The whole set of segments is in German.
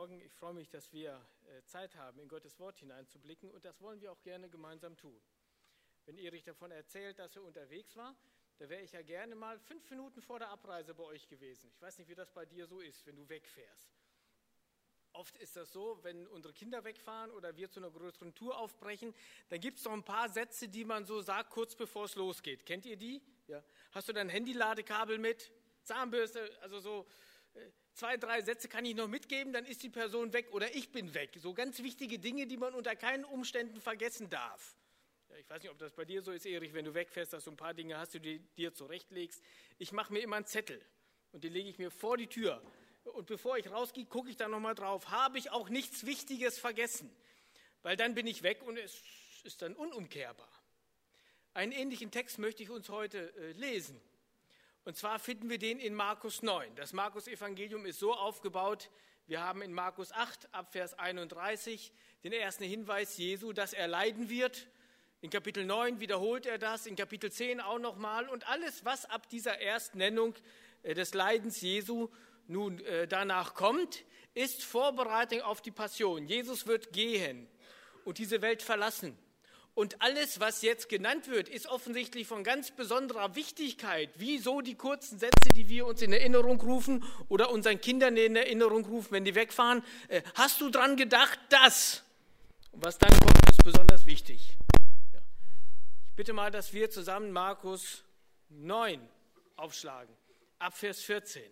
Morgen. Ich freue mich, dass wir Zeit haben, in Gottes Wort hineinzublicken, und das wollen wir auch gerne gemeinsam tun. Wenn Erich davon erzählt, dass er unterwegs war, da wäre ich ja gerne mal 5 Minuten vor der Abreise bei euch gewesen. Ich weiß nicht, wie das bei dir so ist, wenn du wegfährst. Oft ist das so, wenn unsere Kinder wegfahren oder wir zu einer größeren Tour aufbrechen, dann gibt es noch ein paar Sätze, die man so sagt, kurz bevor es losgeht. Kennt ihr die? Ja. Hast du dein Handy-Ladekabel mit? Zahnbürste? Also so 2, 3 Sätze kann ich noch mitgeben, dann ist die Person weg oder ich bin weg. So ganz wichtige Dinge, die man unter keinen Umständen vergessen darf. Ja, ich weiß nicht, ob das bei dir so ist, Erich, wenn du wegfährst, dass du ein paar Dinge hast, die du dir zurechtlegst. Ich mache mir immer einen Zettel und den lege ich mir vor die Tür. Und bevor ich rausgehe, gucke ich da nochmal drauf. Habe ich auch nichts Wichtiges vergessen? Weil dann bin ich weg und es ist dann unumkehrbar. Einen ähnlichen Text möchte ich uns heute lesen. Und zwar finden wir den in Markus 9. Das Markus-Evangelium ist so aufgebaut, wir haben in Markus 8 ab Vers 31 den ersten Hinweis Jesu, dass er leiden wird. In Kapitel 9 wiederholt er das, in Kapitel 10 auch nochmal. Und alles, was ab dieser Erstnennung des Leidens Jesu nun danach kommt, ist Vorbereitung auf die Passion. Jesus wird gehen und diese Welt verlassen. Und alles, was jetzt genannt wird, ist offensichtlich von ganz besonderer Wichtigkeit. Wieso die kurzen Sätze, die wir uns in Erinnerung rufen oder unseren Kindern in Erinnerung rufen, wenn die wegfahren. Hast du dran gedacht, dass? Und was dann kommt, ist besonders wichtig. Ja. Ich bitte mal, dass wir zusammen Markus 9 aufschlagen, ab Vers 14.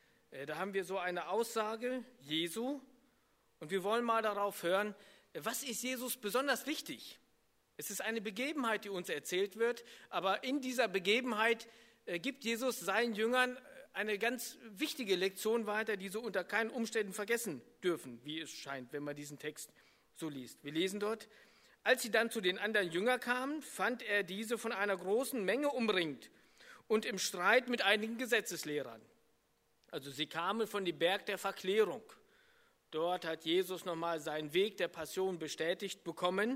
Da haben wir so eine Aussage Jesu und wir wollen mal darauf hören, was ist Jesus besonders wichtig? Es ist eine Begebenheit, die uns erzählt wird, aber in dieser Begebenheit gibt Jesus seinen Jüngern eine ganz wichtige Lektion weiter, die sie unter keinen Umständen vergessen dürfen, wie es scheint, wenn man diesen Text so liest. Wir lesen dort: Als sie dann zu den anderen Jüngern kamen, fand er diese von einer großen Menge umringt und im Streit mit einigen Gesetzeslehrern. Also sie kamen von dem Berg der Verklärung. Dort hat Jesus nochmal seinen Weg der Passion bestätigt bekommen.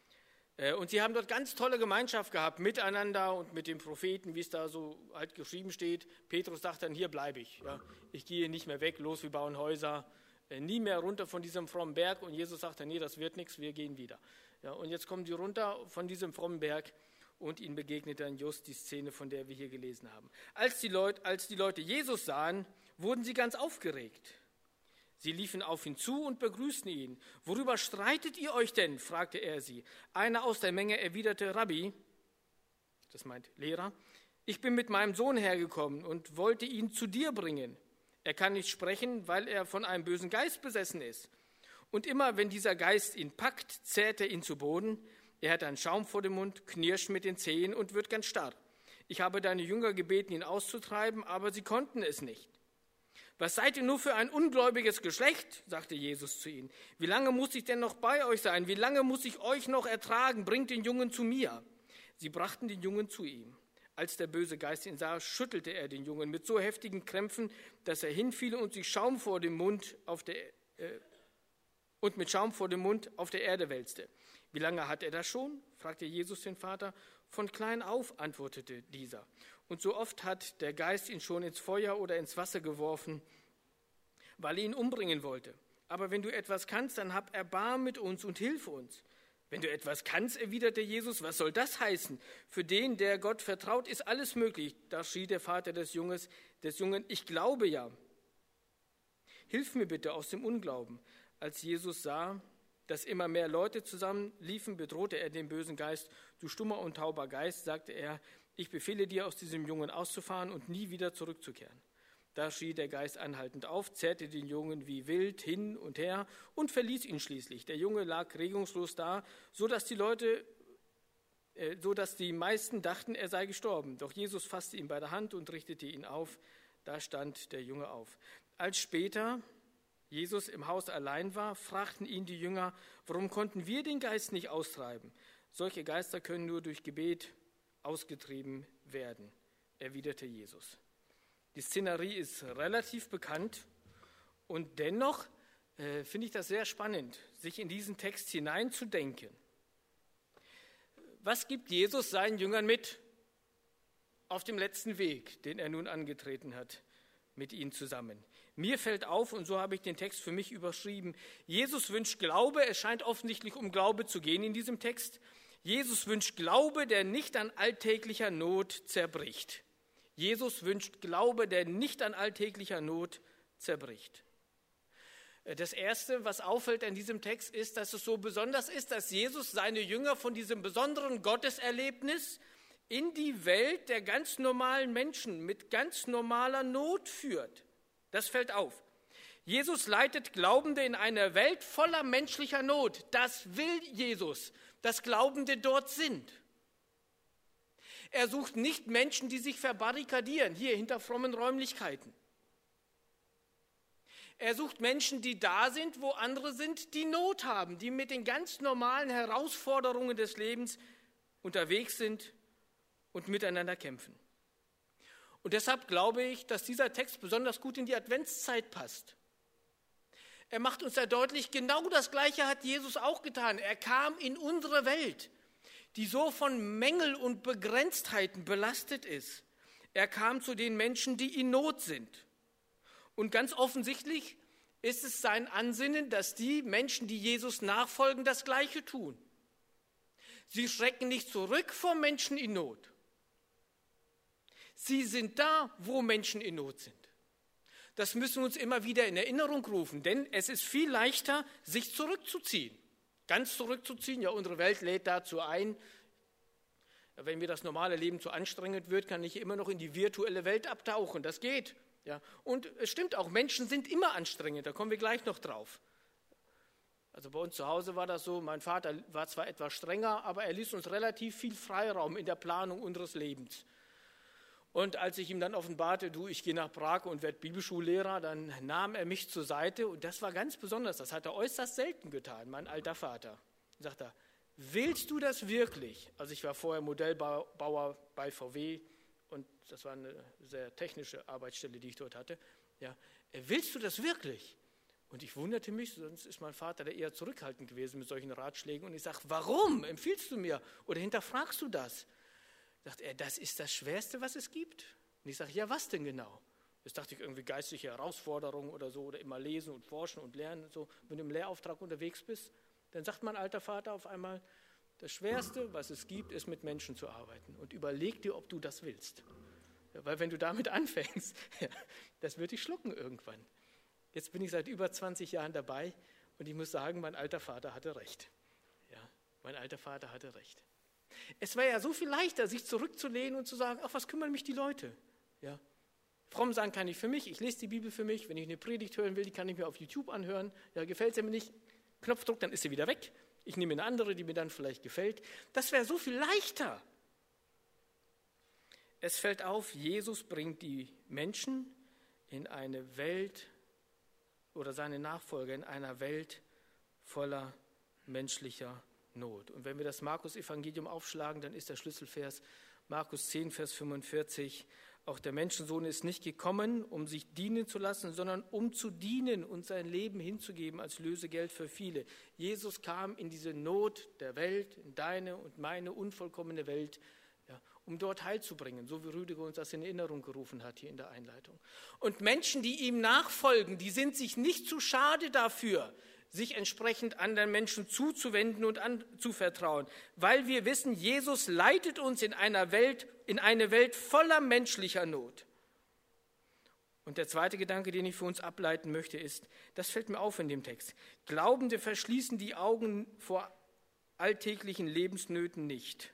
Und sie haben dort ganz tolle Gemeinschaft gehabt, miteinander und mit den Propheten, wie es da so halt geschrieben steht. Petrus sagt dann, hier bleibe ich. Ja, ich gehe nicht mehr weg, los, wir bauen Häuser, nie mehr runter von diesem frommen Berg. Und Jesus sagt dann, nee, das wird nichts, wir gehen wieder. Ja, und jetzt kommen die runter von diesem frommen Berg und ihnen begegnet dann just die Szene, von der wir hier gelesen haben. Als die Leute Jesus sahen, wurden sie ganz aufgeregt. Sie liefen auf ihn zu und begrüßten ihn. Worüber streitet ihr euch denn? Fragte er sie. Einer aus der Menge erwiderte, Rabbi, das meint Lehrer, ich bin mit meinem Sohn hergekommen und wollte ihn zu dir bringen. Er kann nicht sprechen, weil er von einem bösen Geist besessen ist. Und immer, wenn dieser Geist ihn packt, zerrt er ihn zu Boden. Er hat einen Schaum vor dem Mund, knirscht mit den Zähnen und wird ganz starr. Ich habe deine Jünger gebeten, ihn auszutreiben, aber sie konnten es nicht. Was seid ihr nur für ein ungläubiges Geschlecht? Sagte Jesus zu ihnen. Wie lange muss ich denn noch bei euch sein? Wie lange muss ich euch noch ertragen? Bringt den Jungen zu mir. Sie brachten den Jungen zu ihm. Als der böse Geist ihn sah, schüttelte er den Jungen mit so heftigen Krämpfen, dass er hinfiel und sich Schaum vor dem Mund auf der Erde wälzte. Wie lange hat er das schon? Fragte Jesus den Vater. Von klein auf, antwortete dieser. Und so oft hat der Geist ihn schon ins Feuer oder ins Wasser geworfen, weil er ihn umbringen wollte. Aber wenn du etwas kannst, dann hab Erbarmen mit uns und hilf uns. Wenn du etwas kannst, erwiderte Jesus, was soll das heißen? Für den, der Gott vertraut, ist alles möglich. Da schrie der Vater des Jungen, ich glaube ja. Hilf mir bitte aus dem Unglauben. Als Jesus sah, dass immer mehr Leute zusammenliefen, bedrohte er den bösen Geist. Du stummer und tauber Geist, sagte er, ich befehle dir, aus diesem Jungen auszufahren und nie wieder zurückzukehren. Da schrie der Geist anhaltend auf, zerrte den Jungen wie wild hin und her und verließ ihn schließlich. Der Junge lag regungslos da, so dass die meisten dachten, er sei gestorben. Doch Jesus fasste ihn bei der Hand und richtete ihn auf. Da stand der Junge auf. Als später Jesus im Haus allein war, fragten ihn die Jünger, warum konnten wir den Geist nicht austreiben? Solche Geister können nur durch Gebet ausgetrieben werden, erwiderte Jesus. Die Szenerie ist relativ bekannt und dennoch finde ich das sehr spannend, sich in diesen Text hineinzudenken. Was gibt Jesus seinen Jüngern mit auf dem letzten Weg, den er nun angetreten hat mit ihnen zusammen? Mir fällt auf, und so habe ich den Text für mich überschrieben, Jesus wünscht Glaube, es scheint offensichtlich um Glaube zu gehen in diesem Text. Jesus wünscht Glaube, der nicht an alltäglicher Not zerbricht. Jesus wünscht Glaube, der nicht an alltäglicher Not zerbricht. Das Erste, was auffällt in diesem Text, ist, dass es so besonders ist, dass Jesus seine Jünger von diesem besonderen Gotteserlebnis in die Welt der ganz normalen Menschen mit ganz normaler Not führt. Das fällt auf. Jesus leitet Glaubende in eine Welt voller menschlicher Not. Das will Jesus, dass Glaubende dort sind. Er sucht nicht Menschen, die sich verbarrikadieren, hier hinter frommen Räumlichkeiten. Er sucht Menschen, die da sind, wo andere sind, die Not haben, die mit den ganz normalen Herausforderungen des Lebens unterwegs sind und miteinander kämpfen. Und deshalb glaube ich, dass dieser Text besonders gut in die Adventszeit passt. Er macht uns ja deutlich, genau das Gleiche hat Jesus auch getan. Er kam in unsere Welt, die so von Mängel und Begrenztheiten belastet ist. Er kam zu den Menschen, die in Not sind. Und ganz offensichtlich ist es sein Ansinnen, dass die Menschen, die Jesus nachfolgen, das Gleiche tun. Sie schrecken nicht zurück vor Menschen in Not. Sie sind da, wo Menschen in Not sind. Das müssen wir uns immer wieder in Erinnerung rufen, denn es ist viel leichter, sich zurückzuziehen. Ganz zurückzuziehen, ja, unsere Welt lädt dazu ein. Wenn mir das normale Leben zu anstrengend wird, kann ich immer noch in die virtuelle Welt abtauchen. Das geht. Ja. Und es stimmt auch, Menschen sind immer anstrengend, da kommen wir gleich noch drauf. Also bei uns zu Hause war das so, mein Vater war zwar etwas strenger, aber er ließ uns relativ viel Freiraum in der Planung unseres Lebens. Und als ich ihm dann offenbarte, ich gehe nach Prag und werde Bibelschullehrer, dann nahm er mich zur Seite und das war ganz besonders, das hat er äußerst selten getan, mein alter Vater. Und sagte, willst du das wirklich? Also ich war vorher Modellbauer bei VW und das war eine sehr technische Arbeitsstelle, die ich dort hatte. Ja, willst du das wirklich? Und ich wunderte mich, sonst ist mein Vater da eher zurückhaltend gewesen mit solchen Ratschlägen. Und ich sage, warum empfiehlst du mir oder hinterfragst du das? Sagt er, das ist das Schwerste, was es gibt. Und ich sage, ja, was denn genau? Jetzt dachte ich irgendwie geistliche Herausforderungen oder so, oder immer lesen und forschen und lernen und so. Wenn du im Lehrauftrag unterwegs bist, dann sagt mein alter Vater auf einmal, das Schwerste, was es gibt, ist mit Menschen zu arbeiten. Und überleg dir, ob du das willst. Ja, weil wenn du damit anfängst, ja, das wird dich schlucken irgendwann. Jetzt bin ich seit über 20 Jahren dabei und ich muss sagen, mein alter Vater hatte recht. Ja, mein alter Vater hatte recht. Es war ja so viel leichter, sich zurückzulehnen und zu sagen, ach, was kümmern mich die Leute? Ja. Fromm sein kann ich für mich, ich lese die Bibel für mich, wenn ich eine Predigt hören will, die kann ich mir auf YouTube anhören. Ja, gefällt sie mir nicht, Knopfdruck, dann ist sie wieder weg. Ich nehme eine andere, die mir dann vielleicht gefällt. Das wäre so viel leichter. Es fällt auf, Jesus bringt die Menschen in eine Welt oder seine Nachfolger in einer Welt voller menschlicher Not. Und wenn wir das Markus-Evangelium aufschlagen, dann ist der Schlüsselvers Markus 10, Vers 45. Auch der Menschensohn ist nicht gekommen, um sich dienen zu lassen, sondern um zu dienen und sein Leben hinzugeben als Lösegeld für viele. Jesus kam in diese Not der Welt, in deine und meine unvollkommene Welt, ja, um dort Heil zu bringen, so wie Rüdiger uns das in Erinnerung gerufen hat hier in der Einleitung. Und Menschen, die ihm nachfolgen, die sind sich nicht zu schade dafür, sich entsprechend anderen Menschen zuzuwenden und anzuvertrauen, weil wir wissen, Jesus leitet uns in eine Welt voller menschlicher Not. Und der zweite Gedanke, den ich für uns ableiten möchte, ist, das fällt mir auf in dem Text, Glaubende verschließen die Augen vor alltäglichen Lebensnöten nicht.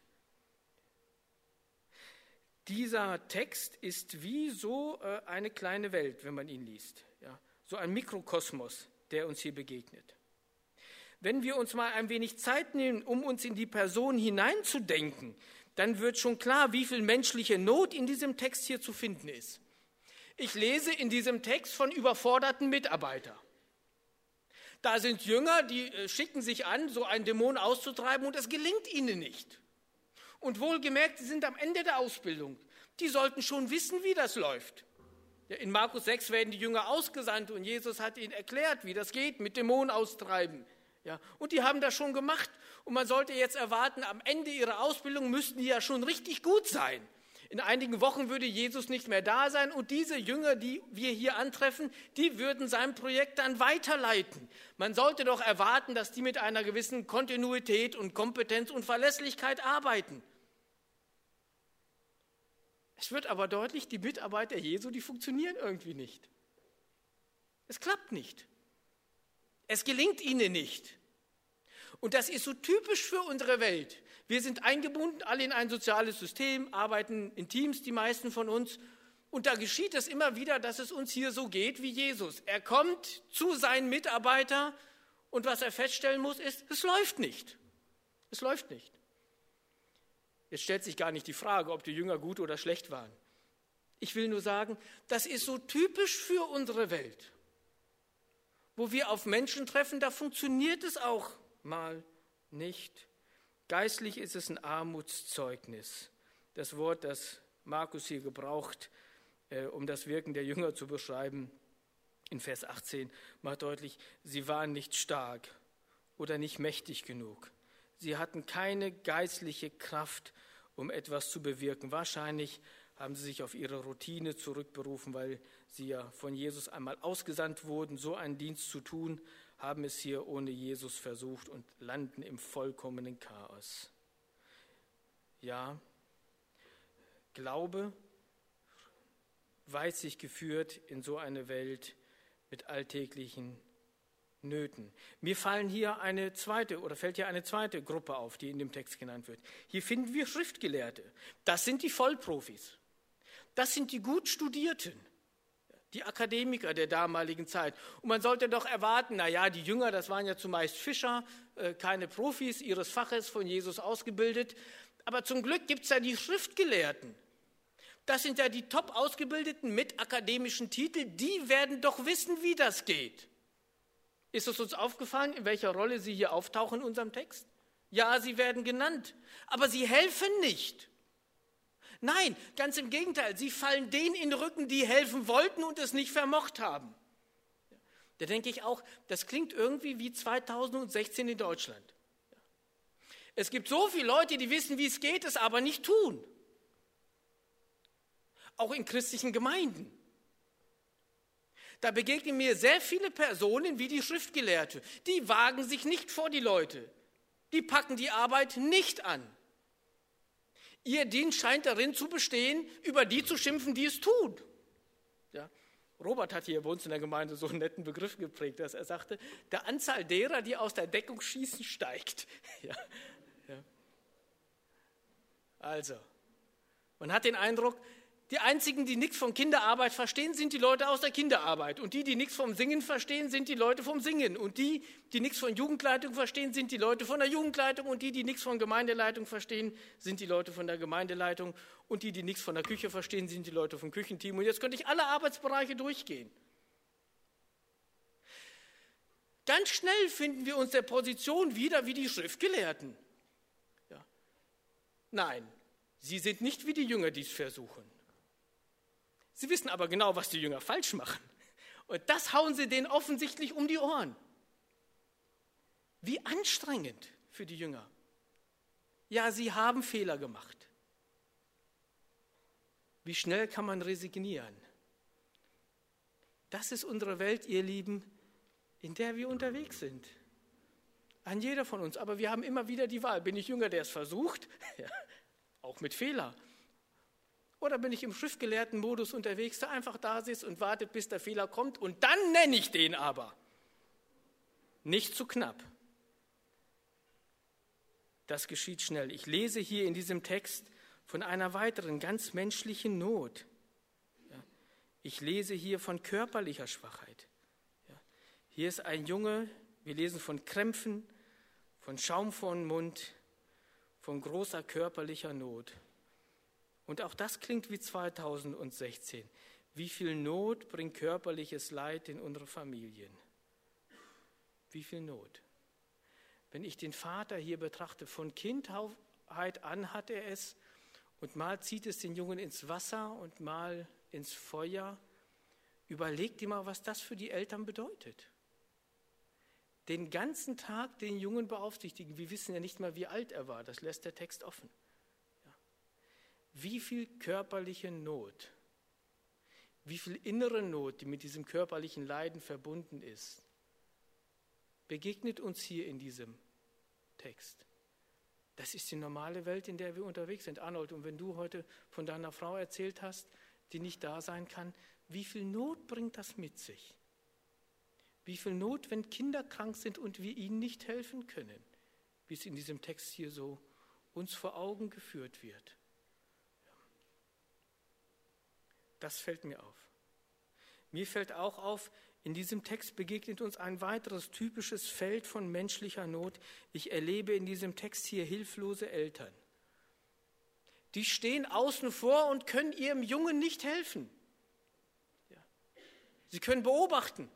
Dieser Text ist wie so eine kleine Welt, wenn man ihn liest, ja, so ein Mikrokosmos, der uns hier begegnet. Wenn wir uns mal ein wenig Zeit nehmen, um uns in die Person hineinzudenken, dann wird schon klar, wie viel menschliche Not in diesem Text hier zu finden ist. Ich lese in diesem Text von überforderten Mitarbeitern. Da sind Jünger, die schicken sich an, so einen Dämon auszutreiben und es gelingt ihnen nicht. Und wohlgemerkt, sie sind am Ende der Ausbildung. Die sollten schon wissen, wie das läuft. Ja, in Markus 6 werden die Jünger ausgesandt und Jesus hat ihnen erklärt, wie das geht mit Dämonen austreiben. Ja, und die haben das schon gemacht und man sollte jetzt erwarten, am Ende ihrer Ausbildung müssten die ja schon richtig gut sein. In einigen Wochen würde Jesus nicht mehr da sein und diese Jünger, die wir hier antreffen, die würden sein Projekt dann weiterleiten. Man sollte doch erwarten, dass die mit einer gewissen Kontinuität und Kompetenz und Verlässlichkeit arbeiten. Es wird aber deutlich, die Mitarbeiter Jesu, die funktionieren irgendwie nicht. Es klappt nicht. Es gelingt ihnen nicht. Und das ist so typisch für unsere Welt. Wir sind eingebunden, alle in ein soziales System, arbeiten in Teams, die meisten von uns. Und da geschieht es immer wieder, dass es uns hier so geht wie Jesus. Er kommt zu seinen Mitarbeitern und was er feststellen muss, ist, es läuft nicht. Es läuft nicht. Jetzt stellt sich gar nicht die Frage, ob die Jünger gut oder schlecht waren. Ich will nur sagen, das ist so typisch für unsere Welt. Wo wir auf Menschen treffen, da funktioniert es auch mal nicht. Geistlich ist es ein Armutszeugnis. Das Wort, das Markus hier gebraucht, um das Wirken der Jünger zu beschreiben, in Vers 18 macht deutlich, sie waren nicht stark oder nicht mächtig genug. Sie hatten keine geistliche Kraft, um etwas zu bewirken. Wahrscheinlich haben sie sich auf ihre Routine zurückberufen, weil sie ja von Jesus einmal ausgesandt wurden, so einen Dienst zu tun, haben es hier ohne Jesus versucht und landen im vollkommenen Chaos. Ja, Glaube weiß sich geführt in so eine Welt mit alltäglichen Nöten. Mir fällt hier eine zweite Gruppe auf, die in dem Text genannt wird. Hier finden wir Schriftgelehrte. Das sind die Vollprofis. Das sind die gut Studierten, die Akademiker der damaligen Zeit. Und man sollte doch erwarten, die Jünger, das waren ja zumeist Fischer, keine Profis ihres Faches, von Jesus ausgebildet. Aber zum Glück gibt es ja die Schriftgelehrten. Das sind ja die top ausgebildeten mit akademischen Titeln, die werden doch wissen, wie das geht. Ist es uns aufgefallen, in welcher Rolle sie hier auftauchen in unserem Text? Ja, sie werden genannt, aber sie helfen nicht. Nein, ganz im Gegenteil, sie fallen denen in den Rücken, die helfen wollten und es nicht vermocht haben. Da denke ich auch, das klingt irgendwie wie 2016 in Deutschland. Es gibt so viele Leute, die wissen, wie es geht, es aber nicht tun. Auch in christlichen Gemeinden. Da begegnen mir sehr viele Personen wie die Schriftgelehrte. Die wagen sich nicht vor die Leute. Die packen die Arbeit nicht an. Ihr Dienst scheint darin zu bestehen, über die zu schimpfen, die es tun. Ja. Robert hat hier bei uns in der Gemeinde so einen netten Begriff geprägt, dass er sagte, der Anzahl derer, die aus der Deckung schießen, steigt. Ja. Ja. Also, man hat den Eindruck, die einzigen, die nichts von Kinderarbeit verstehen, sind die Leute aus der Kinderarbeit. Und die nichts vom Singen verstehen, sind die Leute vom Singen. Und die nichts von Jugendleitung verstehen, sind die Leute von der Jugendleitung. Und die nichts von Gemeindeleitung verstehen, sind die Leute von der Gemeindeleitung. Und die nichts von der Küche verstehen, sind die Leute vom Küchenteam. Und jetzt könnte ich alle Arbeitsbereiche durchgehen. Ganz schnell finden wir uns der Position wieder wie die Schriftgelehrten. Ja. Nein, sie sind nicht wie die Jünger, die es versuchen. Sie wissen aber genau, was die Jünger falsch machen. Und das hauen sie denen offensichtlich um die Ohren. Wie anstrengend für die Jünger. Ja, sie haben Fehler gemacht. Wie schnell kann man resignieren? Das ist unsere Welt, ihr Lieben, in der wir unterwegs sind. Ein jeder von uns. Aber wir haben immer wieder die Wahl. Bin ich Jünger, der es versucht? Ja, auch mit Fehler. Oder bin ich im schriftgelehrten Modus unterwegs, der einfach da sitzt und wartet, bis der Fehler kommt und dann nenne ich den aber. Nicht zu knapp. Das geschieht schnell. Ich lese hier in diesem Text von einer weiteren ganz menschlichen Not. Ja. Ich lese hier von körperlicher Schwachheit. Ja. Hier ist ein Junge, wir lesen von Krämpfen, von Schaum vor dem Mund, von großer körperlicher Not. Und auch das klingt wie 2016. Wie viel Not bringt körperliches Leid in unsere Familien? Wie viel Not? Wenn ich den Vater hier betrachte, von Kindheit an hat er es und mal zieht es den Jungen ins Wasser und mal ins Feuer. Überleg dir mal, was das für die Eltern bedeutet. Den ganzen Tag den Jungen beaufsichtigen. Wir wissen ja nicht mal, wie alt er war. Das lässt der Text offen. Ja. wie viel körperliche Not, wie viel innere Not, die mit diesem körperlichen Leiden verbunden ist, begegnet uns hier in diesem Text. Das ist die normale Welt, in der wir unterwegs sind. Arnold, und wenn du heute von deiner Frau erzählt hast, die nicht da sein kann, wie viel Not bringt das mit sich? Wie viel Not, wenn Kinder krank sind und wir ihnen nicht helfen können, wie es in diesem Text hier so uns vor Augen geführt wird. Das fällt mir auf. Mir fällt auch auf, in diesem Text begegnet uns ein weiteres typisches Feld von menschlicher Not. Ich erlebe in diesem Text hier hilflose Eltern. Die stehen außen vor und können ihrem Jungen nicht helfen. Ja. Sie können beobachten.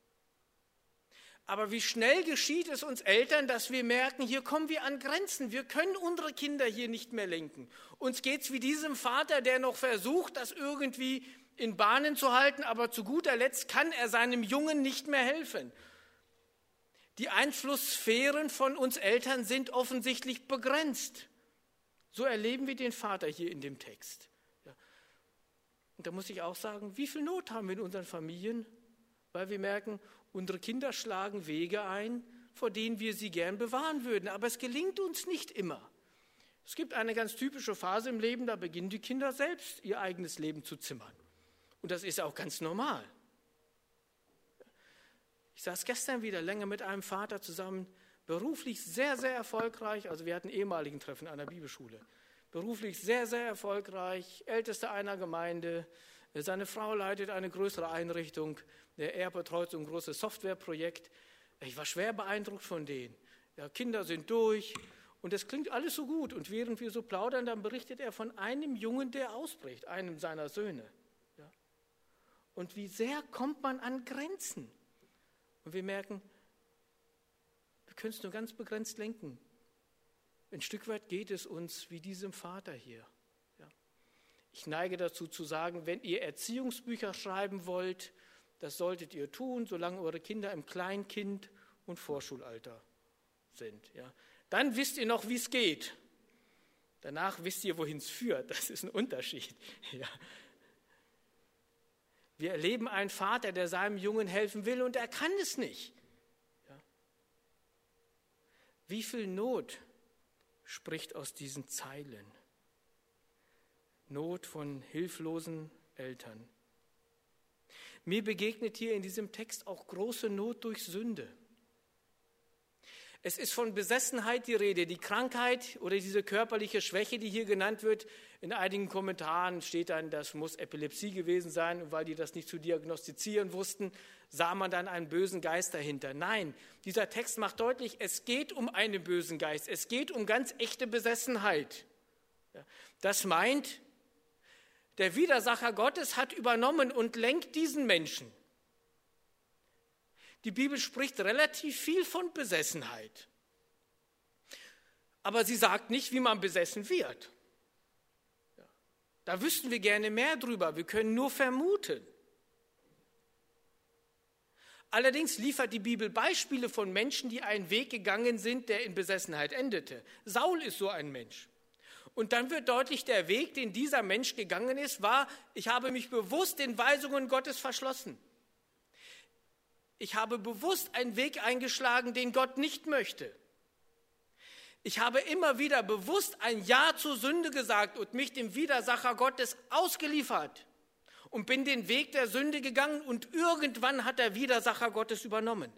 Aber wie schnell geschieht es uns Eltern, dass wir merken, hier kommen wir an Grenzen. Wir können unsere Kinder hier nicht mehr lenken. Uns geht es wie diesem Vater, der noch versucht, das irgendwie in Bahnen zu halten, aber zu guter Letzt kann er seinem Jungen nicht mehr helfen. Die Einflusssphären von uns Eltern sind offensichtlich begrenzt. So erleben wir den Vater hier in dem Text. Ja. Und da muss ich auch sagen, wie viel Not haben wir in unseren Familien, weil wir merken, unsere Kinder schlagen Wege ein, vor denen wir sie gern bewahren würden, aber es gelingt uns nicht immer. Es gibt eine ganz typische Phase im Leben, da beginnen die Kinder selbst ihr eigenes Leben zu zimmern. Und das ist auch ganz normal. Ich saß gestern wieder länger mit einem Vater zusammen, beruflich sehr, sehr erfolgreich, also wir hatten ehemaligen Treffen an der Bibelschule, beruflich sehr, sehr erfolgreich, Ältester einer Gemeinde, seine Frau leitet eine größere Einrichtung, er betreut so ein großes Softwareprojekt. Ich war schwer beeindruckt von denen. Ja, Kinder sind durch und es klingt alles so gut. Und während wir so plaudern, dann berichtet er von einem Jungen, der ausbricht, einem seiner Söhne. Ja. Und wie sehr kommt man an Grenzen? Und wir merken, wir können es nur ganz begrenzt lenken. Ein Stück weit geht es uns wie diesem Vater hier. Ja. Ich neige dazu zu sagen, wenn ihr Erziehungsbücher schreiben wollt, das solltet ihr tun, solange eure Kinder im Kleinkind- und Vorschulalter sind. Ja. Dann wisst ihr noch, wie es geht. Danach wisst ihr, wohin es führt. Das ist ein Unterschied. Ja. Wir erleben einen Vater, der seinem Jungen helfen will und er kann es nicht. Ja. Wie viel Not spricht aus diesen Zeilen? Not von hilflosen Eltern. Mir begegnet hier in diesem Text auch große Not durch Sünde. Es ist von Besessenheit die Rede, die Krankheit oder diese körperliche Schwäche, die hier genannt wird. In einigen Kommentaren steht dann, das muss Epilepsie gewesen sein. Und weil die das nicht zu diagnostizieren wussten, sah man dann einen bösen Geist dahinter. Nein, dieser Text macht deutlich, es geht um einen bösen Geist. Es geht um ganz echte Besessenheit. Das meint, der Widersacher Gottes hat übernommen und lenkt diesen Menschen. Die Bibel spricht relativ viel von Besessenheit. Aber sie sagt nicht, wie man besessen wird. Da wüssten wir gerne mehr drüber. Wir können nur vermuten. Allerdings liefert die Bibel Beispiele von Menschen, die einen Weg gegangen sind, der in Besessenheit endete. Saul ist so ein Mensch. Und dann wird deutlich, der Weg, den dieser Mensch gegangen ist, war, ich habe mich bewusst den Weisungen Gottes verschlossen. Ich habe bewusst einen Weg eingeschlagen, den Gott nicht möchte. Ich habe immer wieder bewusst ein Ja zur Sünde gesagt und mich dem Widersacher Gottes ausgeliefert und bin den Weg der Sünde gegangen und irgendwann hat der Widersacher Gottes übernommen.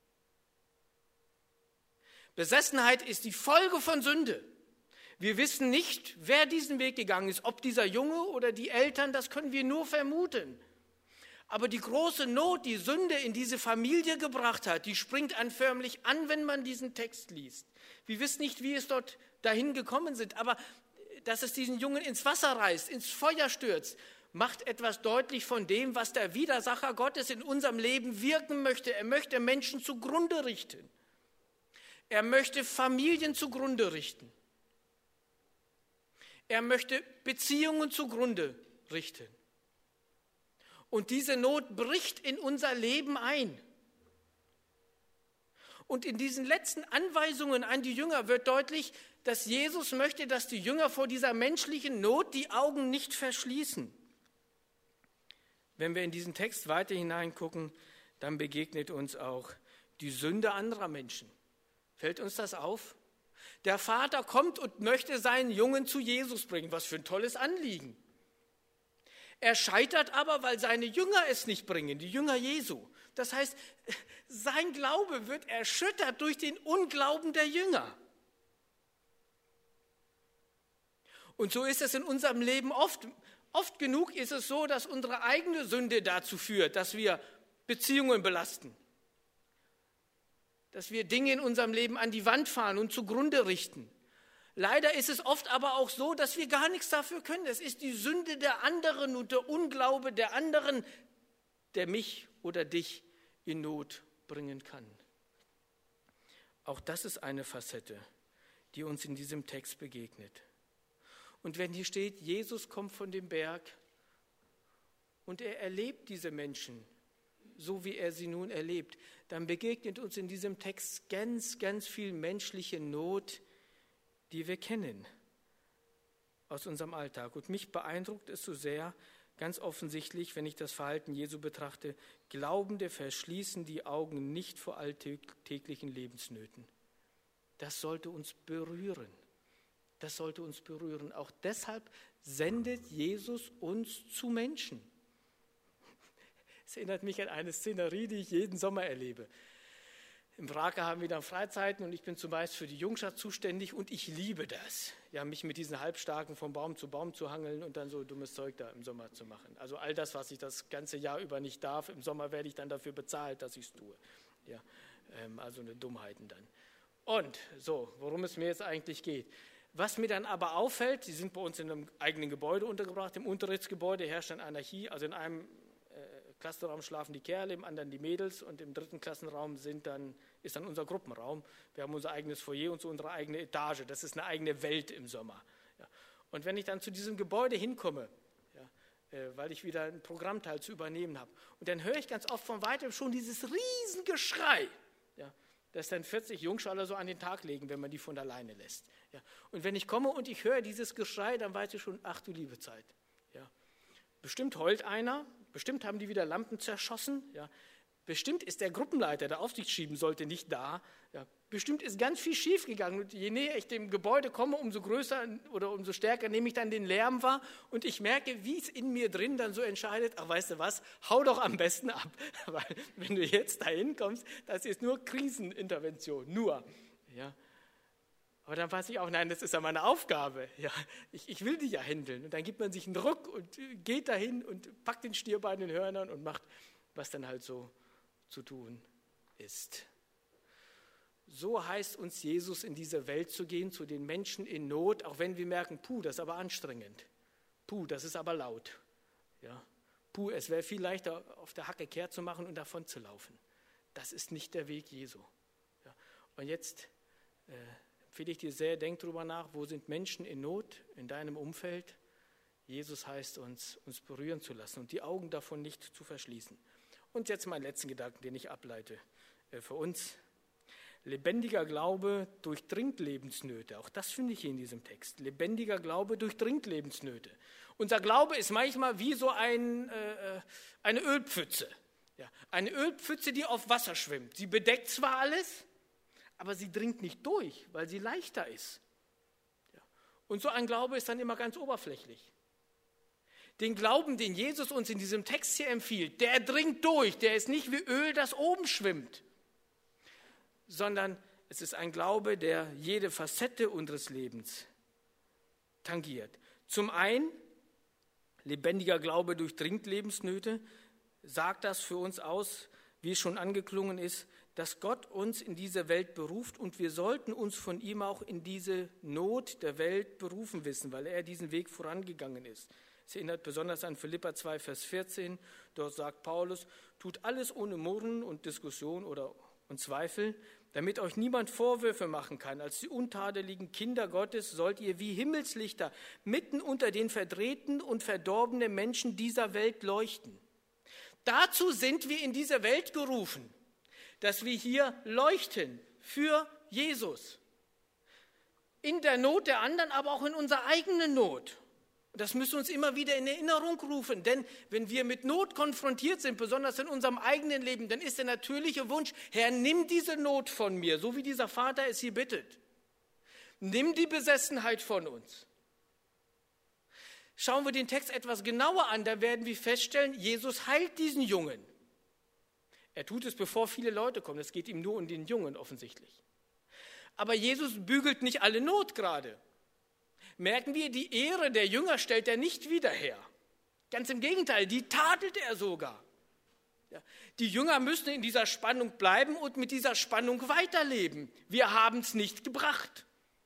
Besessenheit ist die Folge von Sünde. Wir wissen nicht, wer diesen Weg gegangen ist, ob dieser Junge oder die Eltern, das können wir nur vermuten. Aber die große Not, die Sünde in diese Familie gebracht hat, die springt einen förmlich an, wenn man diesen Text liest. Wir wissen nicht, wie es dort dahin gekommen sind, aber dass es diesen Jungen ins Wasser reißt, ins Feuer stürzt, macht etwas deutlich von dem, was der Widersacher Gottes in unserem Leben wirken möchte. Er möchte Menschen zugrunde richten. Er möchte Familien zugrunde richten. Er möchte Beziehungen zugrunde richten. Und diese Not bricht in unser Leben ein. Und in diesen letzten Anweisungen an die Jünger wird deutlich, dass Jesus möchte, dass die Jünger vor dieser menschlichen Not die Augen nicht verschließen. Wenn wir in diesen Text weiter hineingucken, dann begegnet uns auch die Sünde anderer Menschen. Fällt uns das auf? Der Vater kommt und möchte seinen Jungen zu Jesus bringen. Was für ein tolles Anliegen. Er scheitert aber, weil seine Jünger es nicht bringen, die Jünger Jesu. Das heißt, sein Glaube wird erschüttert durch den Unglauben der Jünger. Und so ist es in unserem Leben oft. Oft genug ist es so, dass unsere eigene Sünde dazu führt, dass wir Beziehungen belasten. Dass wir Dinge in unserem Leben an die Wand fahren und zugrunde richten. Leider ist es oft aber auch so, dass wir gar nichts dafür können. Es ist die Sünde der anderen und der Unglaube der anderen, der mich oder dich in Not bringen kann. Auch das ist eine Facette, die uns in diesem Text begegnet. Und wenn hier steht, Jesus kommt von dem Berg und er erlebt diese Menschen, so wie er sie nun erlebt, dann begegnet uns in diesem Text ganz, ganz viel menschliche Not, die wir kennen aus unserem Alltag. Und mich beeindruckt es so sehr, ganz offensichtlich, wenn ich das Verhalten Jesu betrachte, Glaubende verschließen die Augen nicht vor alltäglichen Lebensnöten. Das sollte uns berühren. Das sollte uns berühren. Auch deshalb sendet Jesus uns zu Menschen. Es erinnert mich an eine Szenerie, die ich jeden Sommer erlebe. Im Wrake haben wir dann Freizeiten und ich bin zumeist für die Jungschar zuständig und ich liebe das, ja, mich mit diesen Halbstarken von Baum zu Baum zu hangeln und dann so dummes Zeug da im Sommer zu machen. Also all das, was ich das ganze Jahr über nicht darf, im Sommer werde ich dann dafür bezahlt, dass ich es tue. Ja, also eine Dummheiten dann. Und so, worum es mir jetzt eigentlich geht. Was mir dann aber auffällt, die sind bei uns in einem eigenen Gebäude untergebracht, im Unterrichtsgebäude herrscht dann Anarchie, also in einem Klassenraum schlafen die Kerle, im anderen die Mädels und im dritten Klassenraum ist dann unser Gruppenraum. Wir haben unser eigenes Foyer und so unsere eigene Etage. Das ist eine eigene Welt im Sommer. Ja. Und wenn ich dann zu diesem Gebäude hinkomme, ja, weil ich wieder einen Programmteil zu übernehmen habe, und dann höre ich ganz oft von weitem schon dieses Riesengeschrei, ja, das dann 40 Jungschaler so an den Tag legen, wenn man die von alleine lässt. Ja. Und wenn ich komme und ich höre dieses Geschrei, dann weiß ich schon, ach du liebe Zeit. Ja. Bestimmt heult einer. Bestimmt haben die wieder Lampen zerschossen. Ja. Bestimmt ist der Gruppenleiter, der Aufsicht schieben sollte, nicht da. Ja. Bestimmt ist ganz viel schiefgegangen. Und je näher ich dem Gebäude komme, umso größer oder umso stärker nehme ich dann den Lärm wahr. Und ich merke, wie es in mir drin dann so entscheidet, ach weißt du was, hau doch am besten ab. Weil wenn du jetzt dahin kommst, das ist nur Krisenintervention, nur. Ja. Aber dann weiß ich auch, nein, das ist ja meine Aufgabe. Ja, ich will die ja handeln. Und dann gibt man sich einen Ruck und geht dahin und packt den Stier bei den Hörnern und macht, was dann halt so zu tun ist. So heißt uns Jesus, in diese Welt zu gehen, zu den Menschen in Not, auch wenn wir merken, das ist aber anstrengend. Das ist aber laut. Ja, es wäre viel leichter, auf der Hacke kehrt zu machen und davon zu laufen. Das ist nicht der Weg Jesu. Ja, und jetzt empfehle ich dir sehr, denk drüber nach, wo sind Menschen in Not in deinem Umfeld? Jesus heißt uns berühren zu lassen und die Augen davon nicht zu verschließen. Und jetzt meinen letzten Gedanken, den ich ableite für uns. Lebendiger Glaube durchdringt Lebensnöte. Auch das finde ich hier in diesem Text. Lebendiger Glaube durchdringt Lebensnöte. Unser Glaube ist manchmal wie so eine Ölpfütze. Ja, eine Ölpfütze, die auf Wasser schwimmt. Sie bedeckt zwar alles, aber sie dringt nicht durch, weil sie leichter ist. Ja. Und so ein Glaube ist dann immer ganz oberflächlich. Den Glauben, den Jesus uns in diesem Text hier empfiehlt, der dringt durch, der ist nicht wie Öl, das oben schwimmt, sondern es ist ein Glaube, der jede Facette unseres Lebens tangiert. Zum einen, lebendiger Glaube durchdringt Lebensnöte, sagt das für uns aus, wie es schon angeklungen ist, dass Gott uns in diese Welt beruft und wir sollten uns von ihm auch in diese Not der Welt berufen wissen, weil er diesen Weg vorangegangen ist. Es erinnert besonders an Philipper 2, Vers 14. Dort sagt Paulus, tut alles ohne Murren und Diskussion und Zweifel, damit euch niemand Vorwürfe machen kann. Als die untadeligen Kinder Gottes sollt ihr wie Himmelslichter mitten unter den verdrehten und verdorbenen Menschen dieser Welt leuchten. Dazu sind wir in diese Welt gerufen. dass wir hier leuchten für Jesus. In der Not der anderen, aber auch in unserer eigenen Not. Das müssen wir uns immer wieder in Erinnerung rufen, denn wenn wir mit Not konfrontiert sind, besonders in unserem eigenen Leben, dann ist der natürliche Wunsch, Herr, nimm diese Not von mir, so wie dieser Vater es hier bittet. Nimm die Besessenheit von uns. Schauen wir den Text etwas genauer an, da werden wir feststellen, Jesus heilt diesen Jungen. Er tut es, bevor viele Leute kommen, es geht ihm nur um den Jungen offensichtlich. Aber Jesus bügelt nicht alle Not gerade. Merken wir, die Ehre der Jünger stellt er nicht wieder her. Ganz im Gegenteil, die tadelt er sogar. Ja, die Jünger müssen in dieser Spannung bleiben und mit dieser Spannung weiterleben. Wir haben es nicht gebracht.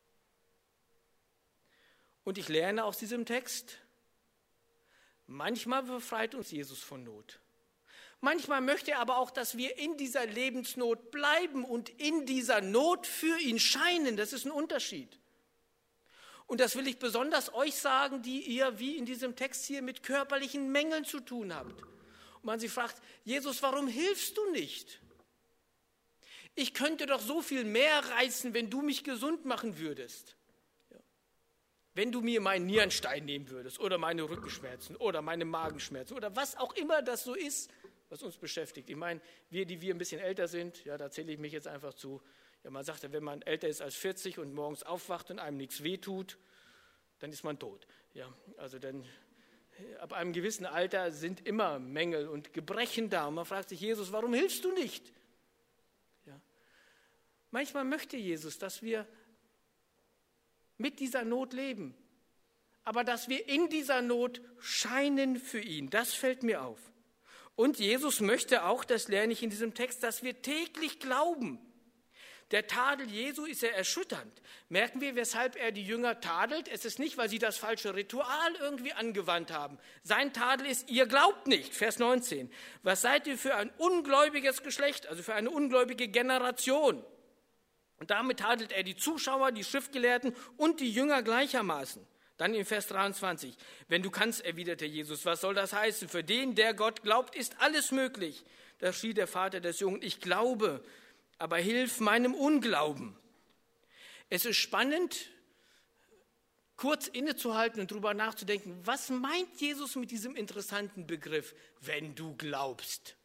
Und ich lerne aus diesem Text, manchmal befreit uns Jesus von Not. Manchmal möchte er aber auch, dass wir in dieser Lebensnot bleiben und in dieser Not für ihn scheinen. Das ist ein Unterschied. Und das will ich besonders euch sagen, die ihr, wie in diesem Text hier, mit körperlichen Mängeln zu tun habt. Und man sich fragt, Jesus, warum hilfst du nicht? Ich könnte doch so viel mehr reißen, wenn du mich gesund machen würdest. Ja. Wenn du mir meinen Nierenstein nehmen würdest oder meine Rückenschmerzen oder meine Magenschmerzen oder was auch immer das so ist, was uns beschäftigt. Ich meine, wir, die wir ein bisschen älter sind, ja, da zähle ich mich jetzt einfach zu. Ja, man sagt ja, wenn man älter ist als 40 und morgens aufwacht und einem nichts wehtut, dann ist man tot. Ja, also dann, ab einem gewissen Alter sind immer Mängel und Gebrechen da. Und man fragt sich, Jesus, warum hilfst du nicht? Ja. Manchmal möchte Jesus, dass wir mit dieser Not leben, aber dass wir in dieser Not scheinen für ihn. Das fällt mir auf. Und Jesus möchte auch, das lerne ich in diesem Text, dass wir täglich glauben. Der Tadel Jesu ist ja erschütternd. Merken wir, weshalb er die Jünger tadelt? Es ist nicht, weil sie das falsche Ritual irgendwie angewandt haben. Sein Tadel ist, ihr glaubt nicht. Vers 19. Was seid ihr für ein ungläubiges Geschlecht, also für eine ungläubige Generation? Und damit tadelt er die Zuschauer, die Schriftgelehrten und die Jünger gleichermaßen. Dann in Vers 23. Wenn du kannst, erwiderte Jesus, was soll das heißen? Für den, der Gott glaubt, ist alles möglich. Da schrie der Vater des Jungen, ich glaube, aber hilf meinem Unglauben. Es ist spannend, kurz innezuhalten und darüber nachzudenken, was meint Jesus mit diesem interessanten Begriff, wenn du glaubst?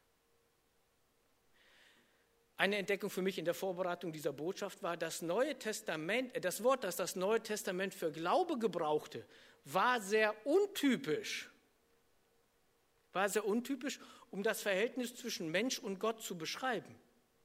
Eine Entdeckung für mich in der Vorbereitung dieser Botschaft war, das Wort, das das Neue Testament für Glaube gebrauchte, war sehr untypisch. Um das Verhältnis zwischen Mensch und Gott zu beschreiben.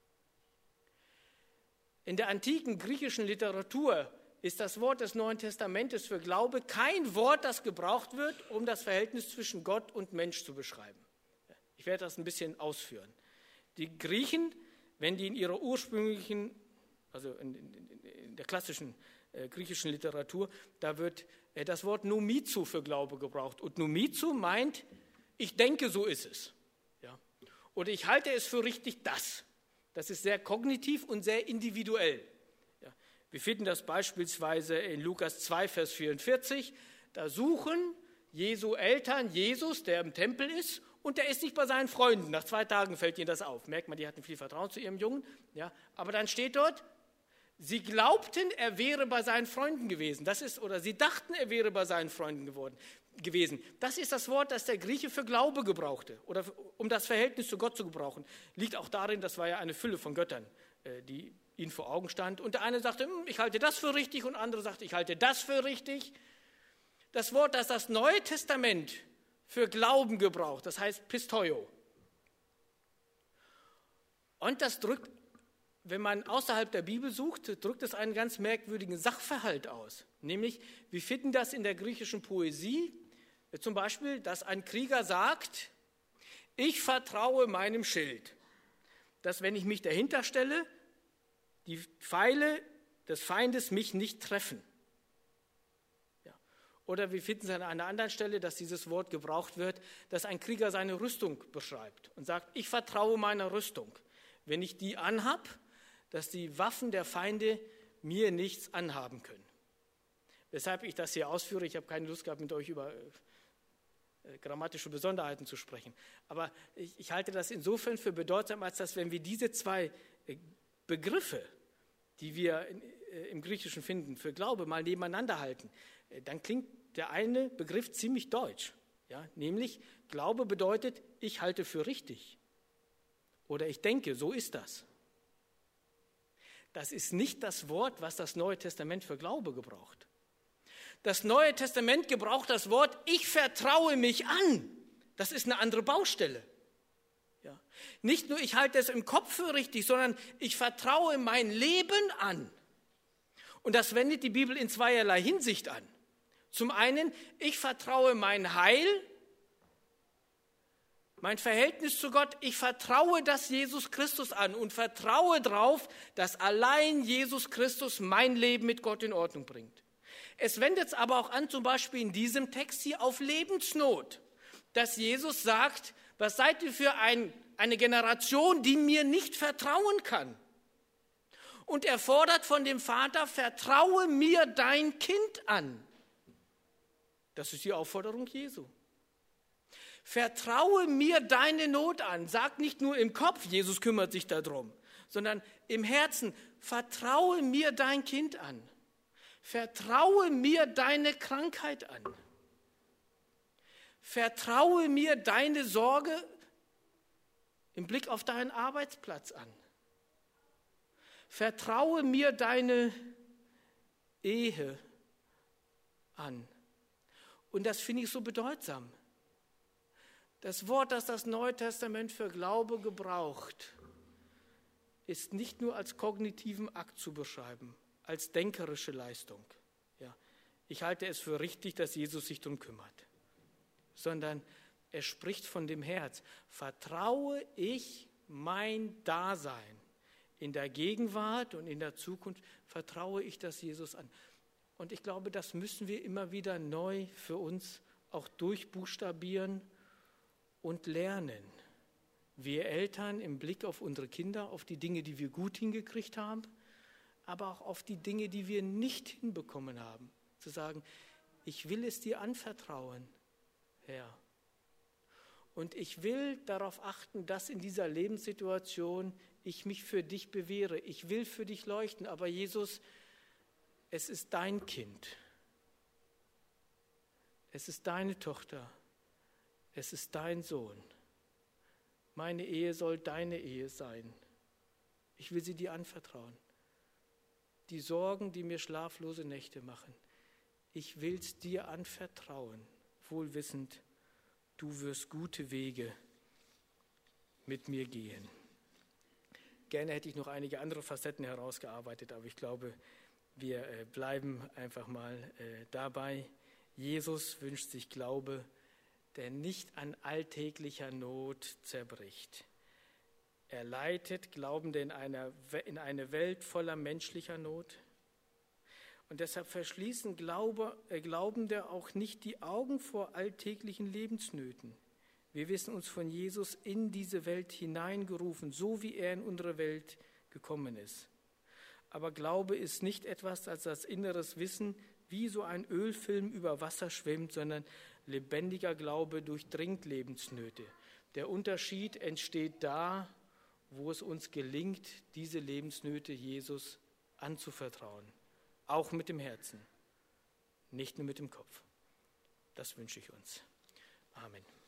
In der antiken griechischen Literatur ist das Wort des Neuen Testamentes für Glaube kein Wort, das gebraucht wird, um das Verhältnis zwischen Gott und Mensch zu beschreiben. Ich werde das ein bisschen ausführen. Die Griechen, wenn die in ihrer ursprünglichen, also in der klassischen griechischen Literatur, da wird das Wort Nomizo für Glaube gebraucht. Und Nomizo meint, ich denke, so ist es. Ja. Oder ich halte es für richtig, das. Das ist sehr kognitiv und sehr individuell. Ja. Wir finden das beispielsweise in Lukas 2, Vers 44. Da suchen Jesu Eltern Jesus, der im Tempel ist, und der ist nicht bei seinen Freunden. Nach 2 Tagen fällt ihnen das auf. Merkt man, die hatten viel Vertrauen zu ihrem Jungen. Ja. Aber dann steht dort, sie glaubten, er wäre bei seinen Freunden gewesen. Oder sie dachten, er wäre bei seinen Freunden gewesen. Das ist das Wort, das der Grieche für Glaube gebrauchte oder um das Verhältnis zu Gott zu gebrauchen. Liegt auch darin, das war ja eine Fülle von Göttern, die ihnen vor Augen stand. Und der eine sagte, ich halte das für richtig und der andere sagte, ich halte das für richtig. Das Wort, das das Neue Testament für Glauben gebraucht, das heißt Pistoio. Und das drückt, wenn man außerhalb der Bibel sucht, drückt es einen ganz merkwürdigen Sachverhalt aus. Nämlich, wir finden das in der griechischen Poesie, zum Beispiel, dass ein Krieger sagt, ich vertraue meinem Schild, dass wenn ich mich dahinter stelle, die Pfeile des Feindes mich nicht treffen. Ja. Oder wir finden es an einer anderen Stelle, dass dieses Wort gebraucht wird, dass ein Krieger seine Rüstung beschreibt und sagt, ich vertraue meiner Rüstung. Wenn ich die anhab, dass die Waffen der Feinde mir nichts anhaben können. Weshalb ich das hier ausführe, ich habe keine Lust gehabt, mit euch über grammatische Besonderheiten zu sprechen. Aber ich halte das insofern für bedeutsam, als dass, wenn wir diese zwei Begriffe, die wir im Griechischen finden, für Glaube mal nebeneinander halten, dann klingt der eine Begriff ziemlich deutsch. Ja? Nämlich, Glaube bedeutet, ich halte für richtig. Oder ich denke, so ist das. Das ist nicht das Wort, was das Neue Testament für Glaube gebraucht. Das Neue Testament gebraucht das Wort, ich vertraue mich an. Das ist eine andere Baustelle. Ja. Nicht nur, ich halte es im Kopf für richtig, sondern ich vertraue mein Leben an. Und das wendet die Bibel in zweierlei Hinsicht an. Zum einen, ich vertraue mein Heil, mein Verhältnis zu Gott, ich vertraue das Jesus Christus an und vertraue darauf, dass allein Jesus Christus mein Leben mit Gott in Ordnung bringt. Es wendet es aber auch an, zum Beispiel in diesem Text hier, auf Lebensnot, dass Jesus sagt, was seid ihr für eine Generation, die mir nicht vertrauen kann? Und er fordert von dem Vater, vertraue mir dein Kind an. Das ist die Aufforderung Jesu. Vertraue mir deine Not an. Sag nicht nur im Kopf, Jesus kümmert sich darum, sondern im Herzen, vertraue mir dein Kind an. Vertraue mir deine Krankheit an. Vertraue mir deine Sorge im Blick auf deinen Arbeitsplatz an. Vertraue mir deine Ehe an. Und das finde ich so bedeutsam. Das Wort, das das Neue Testament für Glaube gebraucht, ist nicht nur als kognitiven Akt zu beschreiben, als denkerische Leistung. Ja, ich halte es für richtig, dass Jesus sich darum kümmert, sondern er spricht von dem Herz. Vertraue ich mein Dasein in der Gegenwart und in der Zukunft, vertraue ich das Jesus an. Und ich glaube, das müssen wir immer wieder neu für uns auch durchbuchstabieren und lernen. Wir Eltern im Blick auf unsere Kinder, auf die Dinge, die wir gut hingekriegt haben, aber auch auf die Dinge, die wir nicht hinbekommen haben. Zu sagen, ich will es dir anvertrauen, Herr. Und ich will darauf achten, dass in dieser Lebenssituation ich mich für dich bewähre. Ich will für dich leuchten, aber Jesus, es ist dein Kind. Es ist deine Tochter. Es ist dein Sohn. Meine Ehe soll deine Ehe sein. Ich will sie dir anvertrauen. Die Sorgen, die mir schlaflose Nächte machen, ich will es dir anvertrauen, wohlwissend, du wirst gute Wege mit mir gehen. Gerne hätte ich noch einige andere Facetten herausgearbeitet, aber ich glaube, wir bleiben einfach mal dabei. Jesus wünscht sich Glaube, der nicht an alltäglicher Not zerbricht. Er leitet Glaubende in eine Welt voller menschlicher Not. Und deshalb verschließen Glaubende auch nicht die Augen vor alltäglichen Lebensnöten. Wir wissen uns von Jesus in diese Welt hineingerufen, so wie er in unsere Welt gekommen ist. Aber Glaube ist nicht etwas als das inneres Wissen, wie so ein Ölfilm über Wasser schwimmt, sondern lebendiger Glaube durchdringt Lebensnöte. Der Unterschied entsteht da, wo es uns gelingt, diese Lebensnöte Jesus anzuvertrauen. Auch mit dem Herzen, nicht nur mit dem Kopf. Das wünsche ich uns. Amen.